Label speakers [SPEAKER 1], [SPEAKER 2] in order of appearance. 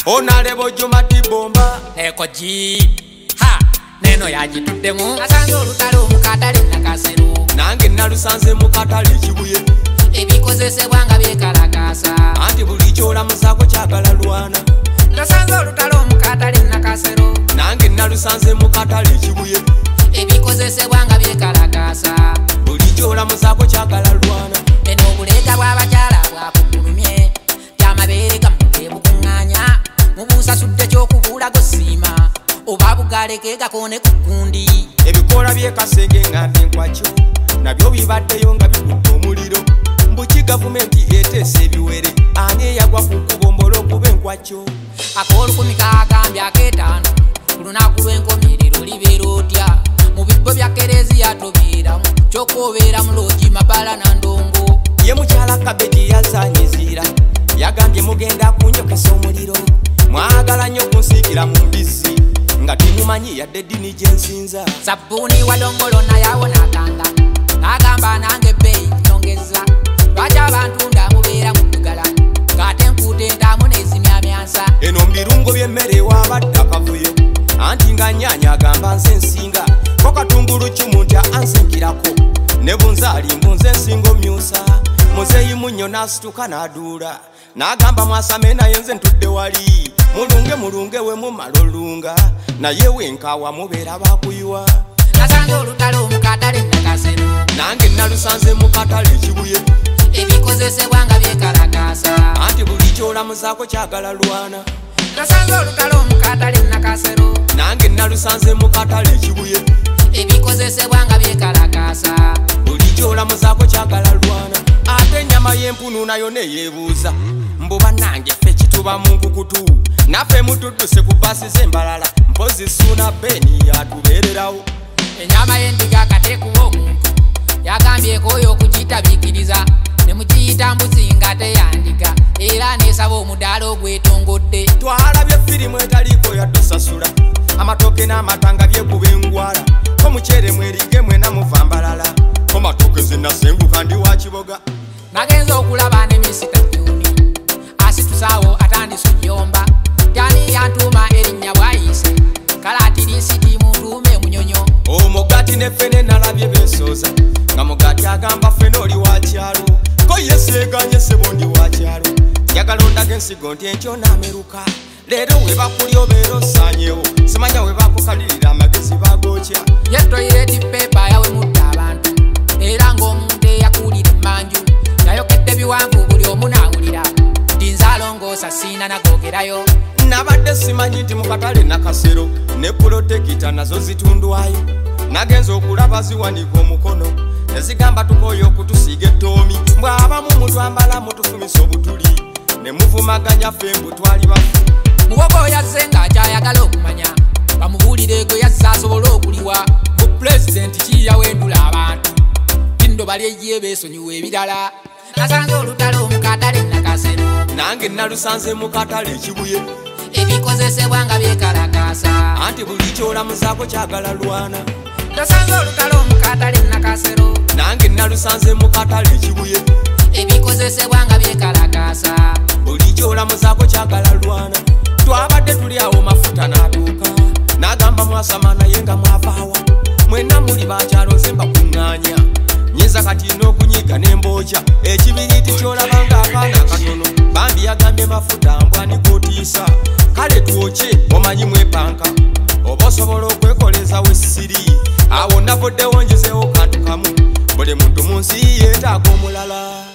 [SPEAKER 1] onalebo jumati bomba
[SPEAKER 2] ekoji ha neno yajituddemu nasanze olutalo omukatale nakasero
[SPEAKER 1] nange nalusanze mukatale kibuye
[SPEAKER 2] ebikozesebwa nga byekalakasa
[SPEAKER 1] anti buli kyolamusako kyagala lwana
[SPEAKER 2] nasanze olutalo omukatale nakasero
[SPEAKER 1] nange nalusanze mukatale kibuye
[SPEAKER 2] ebikozesebwa nga byekalakasa
[SPEAKER 1] buli kyolamusako kyagala lwana
[SPEAKER 2] eno obuleeta bw'abakyala bwakugulumye kyamabeere gamuge bukuŋŋaanya mubusasudde ky'okubuulago siima oba bugaleke gakone ku kundi
[SPEAKER 1] ebikola by'ekasenge ngambe nkwakyo nabyo bibaddeyo nga bikudde omuliro mbuki gavumenti eteesa ebiwere ani eyagwa ku kubombolo okuba enkwakyo
[SPEAKER 2] akoolukumi kagambye akeetaano ku lunaku lw'enkomerero libeera otya mu bibbo bya kereziya tobeeramu kyokka obeera mu loogi mabala na ndongo
[SPEAKER 1] ye mukyala kabeji yazanyiziira yagambye mugenda kunyokesa omuliro mwagala nnyo kunsiikira mu mbisi nga timumanyi yadde eddiini gye nsinza
[SPEAKER 2] sabbuuni wa dongolo nayawonakanga n'agamba nange ebbeeyi nyongeza lwaki abantu ndamubeera mu ddugala ng'ate enkuuta endaamu n'ezimyamyansa
[SPEAKER 1] eno mbirungo by'emmere ewabadde akavuyo anti nga nyaanya agamba nze nsinga ko katungulu kimu ntya ansinkirako ne bunzaali mbunze nsinga omyusa muzeeyi munnyo n'asituka n'aduula n'agamba mwasame naye nze ntudde wali mulunge we mumala olunga naye wenkaawa mubeera bakuyiwa
[SPEAKER 2] nasanze olutalo omukatale nakasero
[SPEAKER 1] nange nalusanze mukatale kibuye
[SPEAKER 2] ebikozesebwa nga byekalakasa
[SPEAKER 1] anti buli kyolamuzaako kyagala lwana
[SPEAKER 2] nasanze olutalo omukatale nakasero
[SPEAKER 1] nange nalusanze mukatale kibuye
[SPEAKER 2] ebikozesebwa nga byekalakasa
[SPEAKER 1] buli kyolamuzaako kyagala lwana ate ennyama y'empunu nayo neyeebuuza mbuba nange ffe kituba mu nkukutu naffe mutudduse ku basi z'embalala mpozi suuna beni yatubeererawo
[SPEAKER 2] ennyama y'endiga akateekuwa omuntu yagambyeko oyo okugitabiikiriza ne mugiyita mbuzi nga teyandiga era neesaba omudaala ogwetongodde
[SPEAKER 1] twalabye firimu etaliiko yatusasula amatooke n'amatanga byekuba engwala ko mukyere mwerige mwena muva mbalala ko matooke zenasenguka ndi wa kiboga
[SPEAKER 2] nagenza okulaba ne misita juni asitusaawo atandisa ojjomba tyani yantuma erinnya bwayise kale atirisiti muntuume munyonyo
[SPEAKER 1] omugati neffene nalabye besooza nga mugati agamba ffene oli wa kyalo ko yeseeganye sebo ndi wa kyalo njagala ondaga ensigo nti enkyo naameruka leero we bakulya obeera osaanyewo simanya we bakukalirira amagezi bagokya
[SPEAKER 2] yetoyireti pepa yawemudde abantu era ng'omuntu eyakuulira emmanju nayokedde biwanvu buli omu naawulira nti nzaalongoosa siina nagoogerayo
[SPEAKER 1] nabadde simanyi nti mukatale nakasero ne pulotekita nazo zitundwayo nagenza okulaba ziwanika omukono nezigamba tukooyo okutusiiga ettoomi mbw'abamu mutwambala mutufumisa obutuli ne muvumaganya ffe mbu twali bafu
[SPEAKER 2] muwogo yazze ng'akyayagala okumanya bamubuulire ego yazze asobole okuliwa mu pulezidenti kiyawendula abantu tindo balyejye beesonyiwa ebirala nasanze olutalo omukatale nakasero
[SPEAKER 1] nange nalusanze mukatale kibuye
[SPEAKER 2] ebikozesebwa nga byekalakasa
[SPEAKER 1] anti buli kyolamuzaako kyagala lwana
[SPEAKER 2] nasanze olutalo omukatale nakasero
[SPEAKER 1] nange nalusanze mukatale kibuye
[SPEAKER 2] ebikozesebwa nga byekalakasa
[SPEAKER 1] buli kyolamuzaako kyagala lwana twabadde tuli awo mafuta n'atuuka n'agamba mwasama naye nga mwavaawa mwenna muli bakyalo nze mbakuŋŋaanya nyinza kati n'okunyiga n'embookya ekibiriiti kyolaba ng'akaana akatono bambi yagambye mafuta mbwanikotiisa kale twokye omanyi mwepanka oba osobola okwekoleza wessiri awo navuddewo njizeewo kantu kamu buli muntu mu nsi yeetaaga omulala